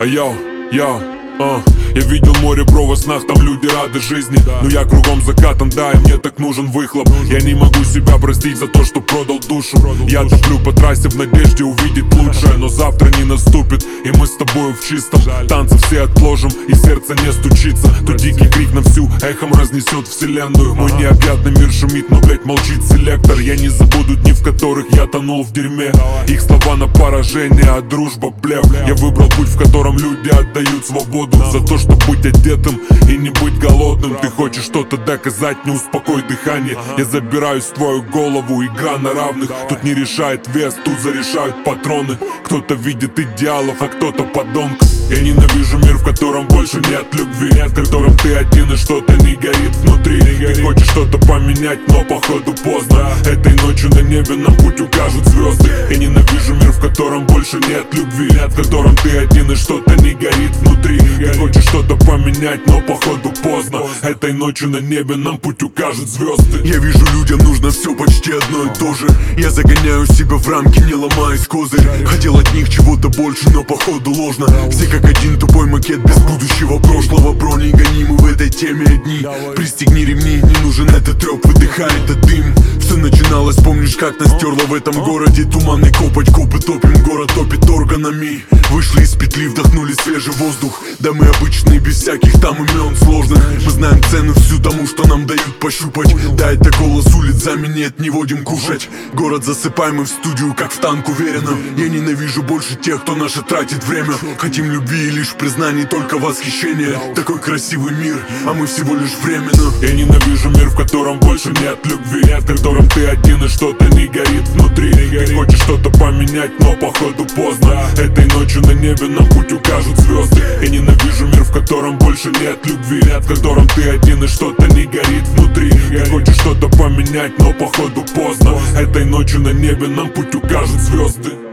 Я видел море, бро, во снах, там люди рады жизни. Но я кругом закатан, да, и мне так нужен выхлоп. Я не могу себя простить за то, что продал душу. Я топлю по трассе в надежде увидеть лучшее, но завтра не наступит, и мы с тобою в чистом. Танцы все отложим, и сердце не стучится. То дикий крик на всю эхом разнесет вселенную. Мой необъятный мир шумит, но, блять, молчит селектор. Я не забуду дни, в которых я тонул в дерьме. Их слова на поражение, а дружба блеф. Я выбрал путь, в котором люди отдают свободу за то, чтобы быть одетым и не быть голодным. Ты хочешь что-то доказать, не успокой дыхание. Я забираюсь в твою голову, игра на равных. Тут не решает вес, тут зарешают патроны. Кто-то видит идеалов, а кто-то подонков. Я ненавижу мир, в котором больше нет любви, в котором ты один и что-то не горит внутри. Ты хочешь что-то поменять, но походу поздно. Этой ночью на небе нам путь укажут звезды. Я ненавижу мир, в котором больше нет любви, в котором ты один и что-то не горит внутри. Ты хочешь что-то поменять, но походу поздно. Этой ночью на небе нам путь укажут звезды. Я вижу, людям нужно все почти одно и то же. Я загоняю себя в рамки, не ломаясь козырь. Хотел от них чего-то больше, но походу ложно. Все как один тупой макет без будущего прошлого. Бро, не гони, мы в этой теме одни. Пристегни ремни, не нужен этот трёп, выдыхай этот дым. Все начиналось, помнишь, как нас терло в этом городе. Туманный копоть, копы топим, город топит органами. Вышли из петли, вдохнули свежий воздух. Да мы обычные, без всяких там имен сложных. Мы знаем цену всю тому, что нам дают пощупать. Да, это голос улиц, за минет не водим кушать. Город засыпаем, мы в студию, как в танк уверенно. Я ненавижу больше тех, кто наше тратит время. Хотим любви и лишь признаний, только восхищение. Такой красивый мир, а мы всего лишь временно. Я ненавижу мир, в котором больше нет любви, в котором ты один и что-то не горит внутри. Ты хочешь что-то поменять, но походу поздно. Этой ночью на небе нам путь укажут звезды. Я ненавижу мир, в котором больше нет любви, в котором ты один и что-то не горит внутри. Ты хочешь что-то поменять, но походу поздно. Этой ночью на небе нам путь укажут звезды.